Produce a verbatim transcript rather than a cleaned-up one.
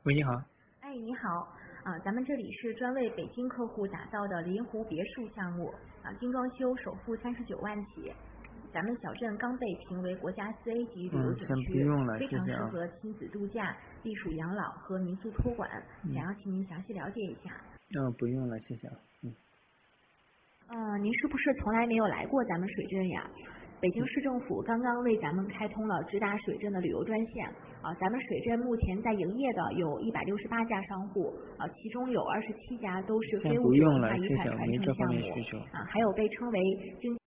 喂，你好。 哎，你好，啊，咱们这里是专为北京客户打造的临湖别墅项目，啊，精装修首付三十九万起。咱们小镇刚被评为国家四 A 级旅游嗯，先不景区， 用了， 非常适谢谢啊。 合亲子度假、避暑养老和民宿托管， 嗯想要请您详细了解一下。 嗯，不用了，谢谢啊。嗯。 呃，您是不是从来没有来过咱们水镇呀？北京市政府刚刚为咱们开通了直达水镇的旅游专线，啊，咱们水镇目前在营业的有一百六十八家商户，啊，其中有二十七家都是非先物质不用了， 文化遗产谢谢， 传承没这方项目， 面需求。 啊，还有被称为经